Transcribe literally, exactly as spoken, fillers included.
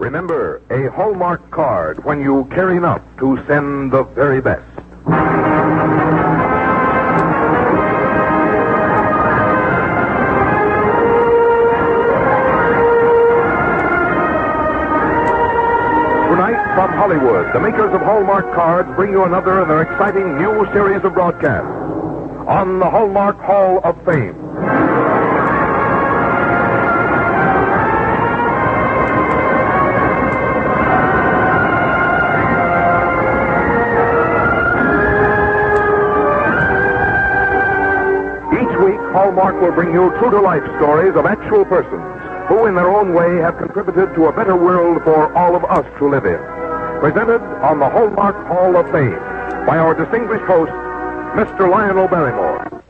Remember, a Hallmark card when you care enough to send the very best. Tonight, from Hollywood, the makers of Hallmark cards bring you another of their exciting new series of broadcasts on the Hallmark Hall of Fame. Each week, Hallmark will bring you true-to-life stories of actual persons who, in their own way, have contributed to a better world for all of us to live in. Presented on the Hallmark Hall of Fame by our distinguished host, Mister Lionel Barrymore.